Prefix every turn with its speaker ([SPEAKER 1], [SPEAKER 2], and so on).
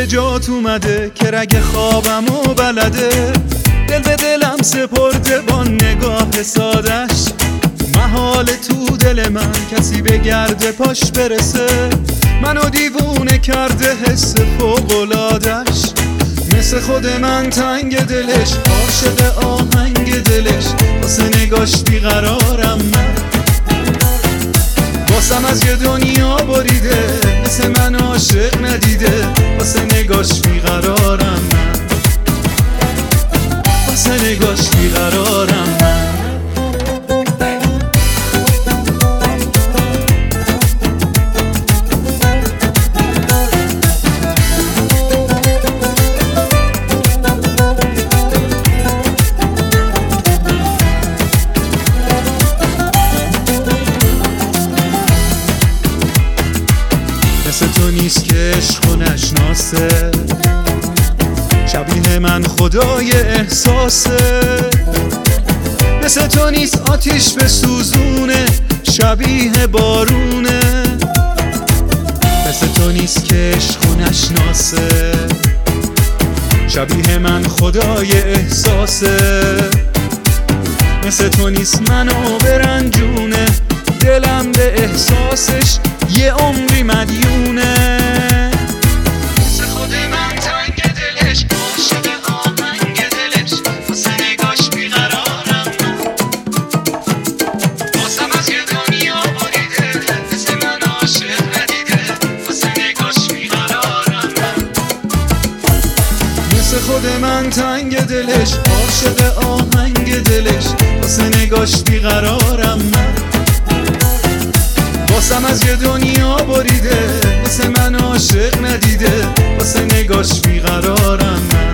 [SPEAKER 1] به جات اومده که رگ خوابمو بلده. دل به دلم سپرده با نگاه سادش، محال تو دل من کسی به گرد پاش برسه. منو دیوونه کرده حس فوق‌العاده‌اش، مثل خود من تنگ دلش، عاشق آهنگ دلش، واسه نگاش بیقرارم من. واسم از یه دنیا بریده، مثل من عاشق ندیده، واسه نگاش بیقرارم من، واسه نگاش بیقرارم من. مثل تو نیست که عشق و نشناسه، شبیه من خدای احساسه. مثل تو نیست آتیش به سوزونه، شبیه بارونه. مثل تو نیست که عشق و نشناسه، شبیه من خدای احساسه. مثل تو نیست منو برنجونه، دلم به احساسش یه عمری مدیونه. مثل خود من تنگ دلش، عاشق آهنگ دلش، واسه نگاش بیقرارم من. واسم از یه دنیا بریده، مثل من عاشق ندیده، واسه نگاش بیقرارم من. مثل خود من تنگ دلش، عاشق آهنگ دلش، واسه نگاش بیقرارم من. واسم از یه دنیا بریده، مثل من عاشق ندیده، واسه نگاش بیقرارم من.